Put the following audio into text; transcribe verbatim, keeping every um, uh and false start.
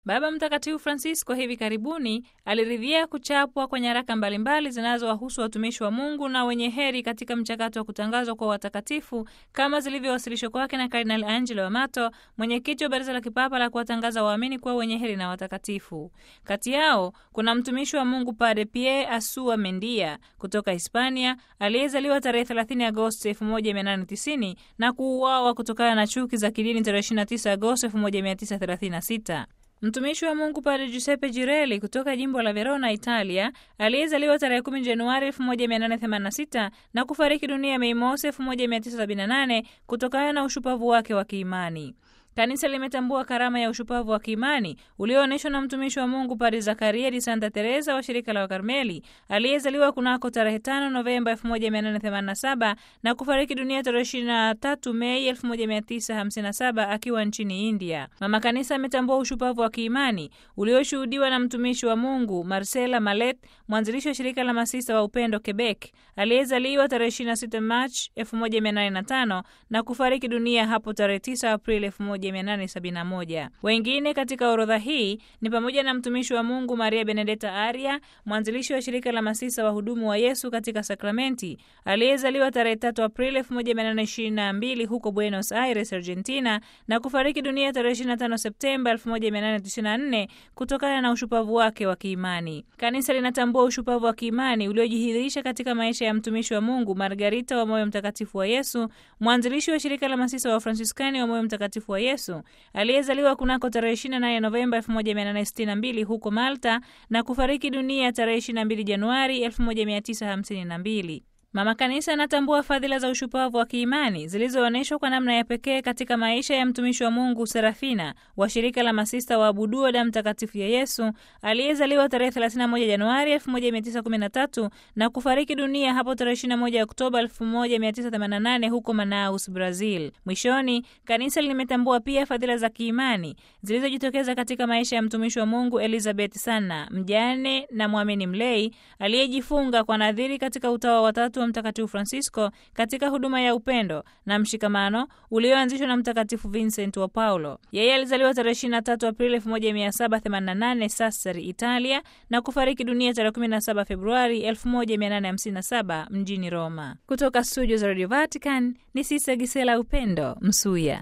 Baba Mtakatifu Francisco hivi karibuni aliridhia kuchapwa kwa nyaraka mbalimbali zinazowahusu watumishi wa Mungu na wenye heri katika mchakato wa kutangazwa kwa watakatifu kama zilivyowasilishwa kwake na Kardinali Angelo Amato, mwenyekiti wa Baraza la Kipapa la kuwatangaza waamini kuwa wenye heri na watakatifu. Kati yao kuna mtumishi wa Mungu Padre Pierre Asua Mendia kutoka Hispania, aliyezaliwa tarehe thelathini Agosti elfu moja mia nane tisini na kuuawa kutokana na chuki za kidini tarehe ishirini na tisa Agosti elfu moja mia tisa thelathini na sita. Mtumishi wa Mungu Padre Giuseppe Girelli kutoka jimbo la Verona, Italia, aliyezaliwa tarehe kumi Januari elfu moja mia nane themanini na sita na kufariki dunia Mei Mosi elfu moja mia tisa sabini na nane kutokana na ushupavu wake wa kiimani. Kanisa limetambua karama ya ushupavu wa kiimani ulioonyeshwa na mtumishi wa Mungu Padre Zakaria di Santa Teresa wa shirika la Wakarmeli, aliyezaliwa kunako tarehe tano Novemba elfu moja mia nane themanini na saba na kufariki dunia tarehe ishirini na tatu Mei elfu moja mia tisa hamsini na saba akiwa nchini India. Mama Kanisa ametambua ushupavu wa kiimani ulioshuhudiwa na mtumishi wa Mungu Marcela Malet, mwanzilishi wa shirika la Masista wa Upendo Quebec, aliyezaliwa tarehe ishirini na sita Machi elfu moja mia nane na tano na kufariki dunia hapo tarehe tisa Aprili elfu moja mia nane sabini na moja. Wengine katika orodha hii ni pamoja na mtumishi wa Mungu Maria Benedetta Aria, mwanzilishi wa shirika la Masista wa Hudumu wa Yesu katika Sakramenti, aliyezaliwa tarehe tatu Aprili elfu moja mia nane ishirini na mbili huko Buenos Aires, Argentina, na kufariki dunia tarehe ishirini na tano Septemba elfu moja mia nane tisini na nne kutokana na ushupavu wake wa kiimani. Kanisa linatambua ushupavu wa kiimani uliojidhihirisha katika maisha ya mtumishi wa Mungu Margarita wa Moyo Mtakatifu wa Yesu, mwanzilishi wa shirika la Masista wa Fransiskani wa Moyo Mtakatifu wa Yesu, aliyezaliwa kunako tarehe ishirini na nane Novemba elfu moja mia nane sitini na mbili huko Malta na kufariki dunia tarehe ishirini na mbili Januari elfu moja mia tisa hamsini na mbili. Mama Kanisa anatambua fadhila za ushupavu wa kiimani zilizoonyeshwa kwa namna ya pekee katika maisha ya mtumishi wa Mungu Serafina wa shirika la Masista wa Abuduo Damu Takatifu ya Yesu, aliyezaliwa tarehe thelathini na moja Januari elfu moja mia tisa kumi na tatu na kufariki dunia hapo tarehe ishirini na moja Oktoba elfu moja mia tisa themanini na nane huko Manaus, Brazil. Mwishoni, Kanisa limetambua pia fadhila za kiimani zilizojitokeza katika maisha ya mtumishi wa Mungu Elizabeth Sana, mjane na muamini mlei, aliyejifunga kwa nadhiri katika utawa watatu wa Mtakatifu Francisco katika huduma ya upendo na mshikamano ulioanzishwa na Mtakatifu Vincent wa Paulo. Yeye alizaliwa tarehe ishirini na tatu Aprili elfu moja mia saba themanini na nane Sassari, Italia, na kufariki dunia tarehe kumi na saba Februari elfu moja mia nane hamsini na saba mjini Roma. Kutoka studio za Radio Vatican ni Sista Gisela Upendo Msuya.